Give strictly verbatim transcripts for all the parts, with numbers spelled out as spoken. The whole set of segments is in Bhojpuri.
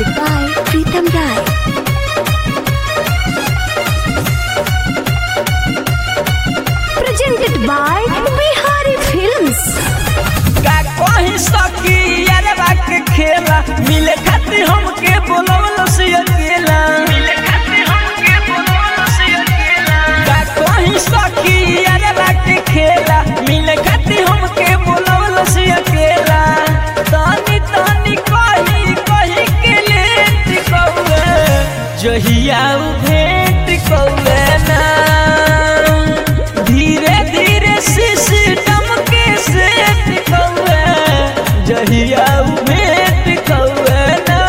by Pritam Rai. Presented by Bihari Films. का कहीं सकी यार बाक खेला मिले खातिर हमके बोलवल से अकेला मिले खातिर हमके बोलवल से अकेला का कहीं सकी यार बाक खेला मिले खातिर हमके बोलवल से अकेला तानी तानी कही कही के लेट कौवे जहिया भेंट कौवे ना धीरे धीरे सिस्टम के सेट कौवे जहिया भेंट कौवे ना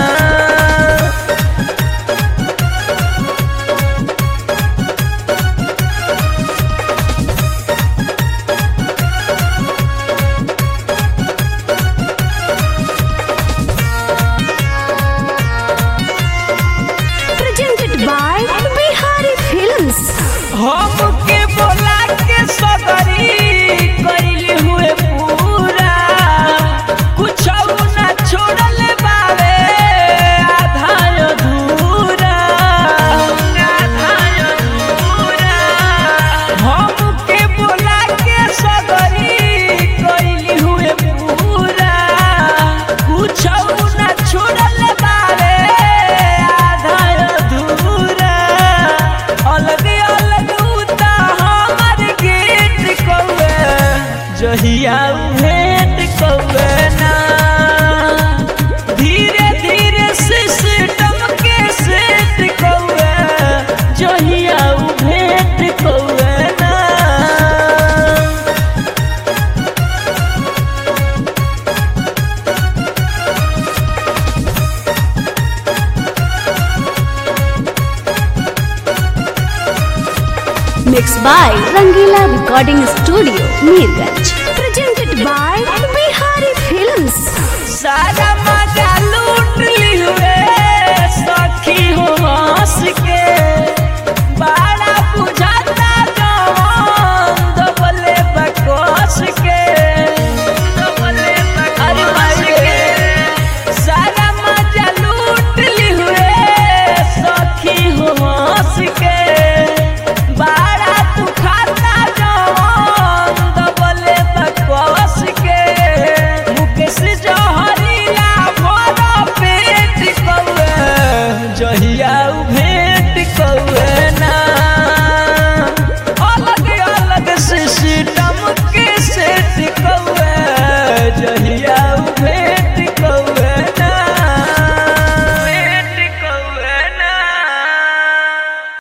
Presented by Bihari Films. हमके बोला के सगरी कइली हुए पूरा कुछ ना छोड़ल बावे आधा अधूरा आधा अधूरा हमके बोला के सगरी कइली हुए पूरा कुछ ना छोड़ल बावे आधा अधूरा अलग अलग उता हमर गेट कौवे जहिया भेंट कौवे ना धीरे धीरे सिस्टम के सेट कौवे जहिया भेंट कौवे ना Mixed by Rangila Recording Studio, Mirganj.